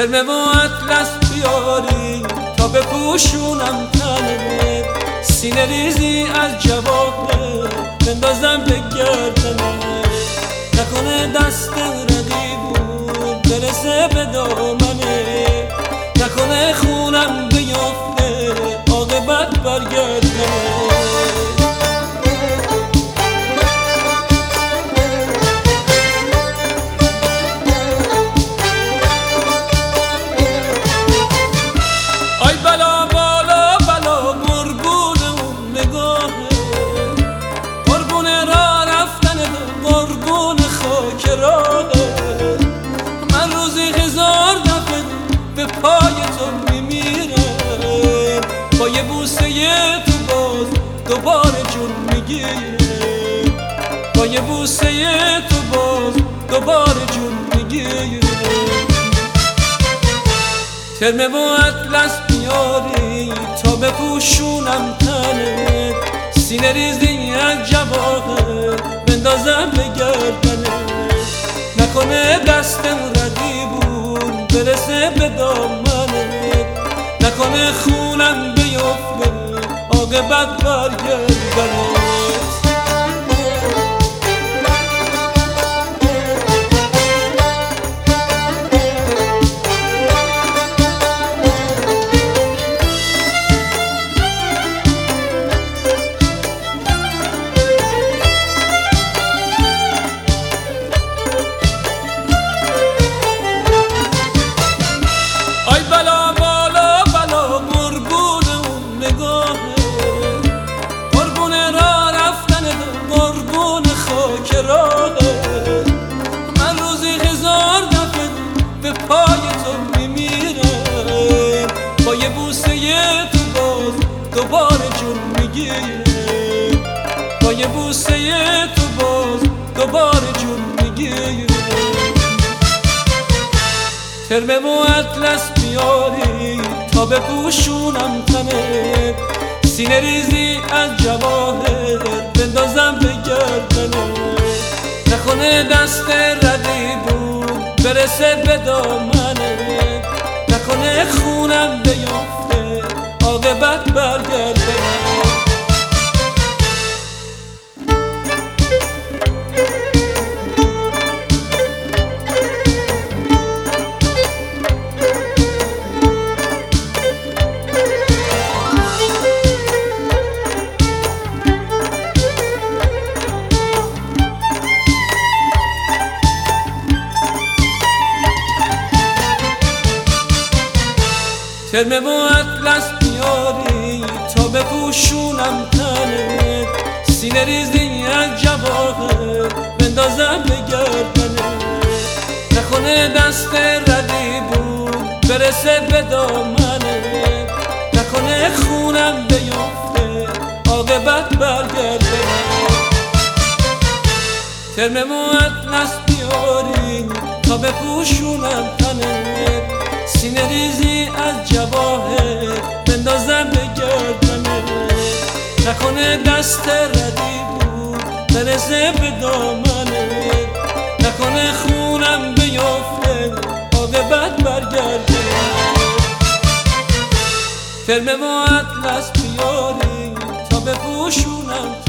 ترمه و اطلس بیاری تا بپوشونم تنت، سینه ریزی از جواهر بندازم به گردنت، نکنه دست رقیبون برسه به دامنه، نکنه خونم بیفته عاقبت برگردنه. من روزی هزار دفعه به پای تو میمیرم، با یه بوسه تو باز دوباره جون میگیرم، با یه بوسه تو باز دوباره جون میگیرم. ترمه و اطلس بیاری تا بپوشونم تنت، سینه ریزی از جواهر بندازم به گردنت، نکنه دستم رقیبون برسه به دامنت، نکنه خونم بیفته عاقبت برگردنت. من روزی هزار دفعه به پای تو میمیرم، با یه بوسه تو باز دوباره جون میگیرم، با یه بوسه تو باز دوباره جون میگیرم. ترمه و اطلس بیاری تا بپوشونم تنت، سینه ریزی از جواهر بندازم به گردنت، نکنه دست رقیبون برسه به دامنت، نکنه خونم بیفته عاقبت برگردنت. ترمه و اطلس بیاری تا بپوشونم تنت، سینه ریزی از جواهر بندازم به گردنت، نکنه دست رقیبون برسه به دامنت، نکنه خونم بیفته عاقبت برگردنت. ترمه و اطلس بیاری تا بپوشونم تنت، سینه ریزی از جواهر بندازم به گردنت، نکنه دست رقیبون برسه به دامنت، نکنه خونم بیفته عاقبت برگردنت. ترمه و اطلس بیاری تا بپوشونم